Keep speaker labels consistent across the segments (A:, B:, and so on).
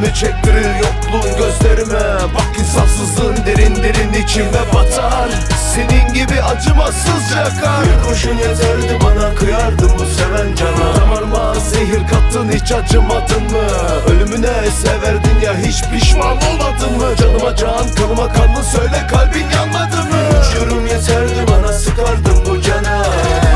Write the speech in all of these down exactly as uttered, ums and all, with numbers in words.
A: Acını çektirir yokluğun gözlerime. Bak insafsızlığın derin derin içime batar. Senin gibi acımasızca yakar. Bir kurşun yeterdi bana, kıyardım bu seven cana. Damarıma zehir kattın, hiç acımadın mı? Ölümüne severdin ya, hiç pişman olmadın mı? Canıma can, kanıma kanlı, söyle kalbin yanmadı mı? Üç yorum yeterdi bana, sıkardım bu cana.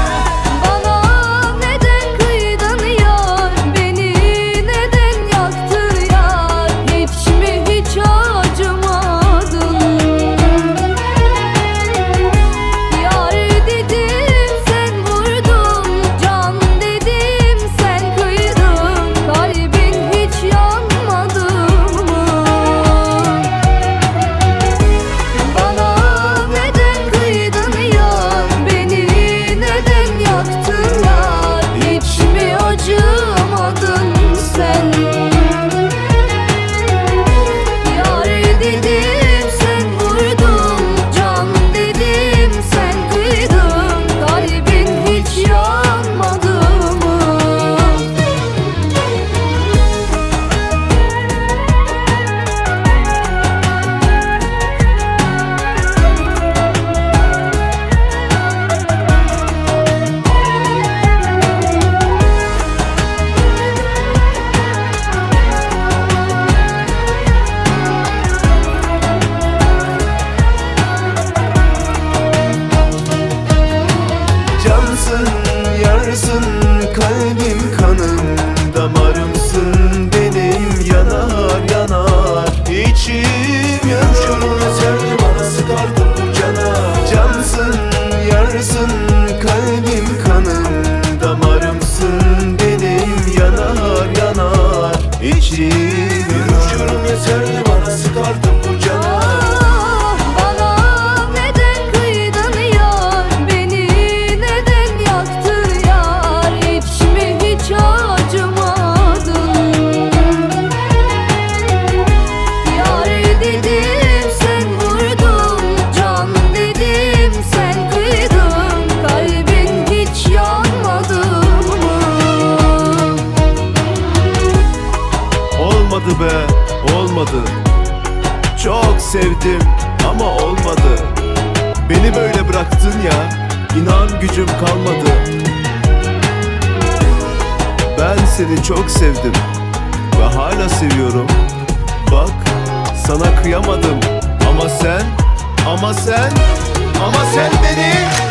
A: Yarsın kalbim, kanım, damarımsın benim, yanar yanar içim yanıyor. Yeterli bana, sıkardım bu cana. Cansın, yarsın kalbim, kanım, damarımsın benim, yanar yanar içim. Yürüyorum yeterli bana, sıkardım bu cana. Olmadı be, olmadı. Çok sevdim ama olmadı. Beni böyle bıraktın ya, inan gücüm kalmadı. Ben seni çok sevdim ve hala seviyorum. Bak, sana kıyamadım ama sen, ama sen, ama sen beni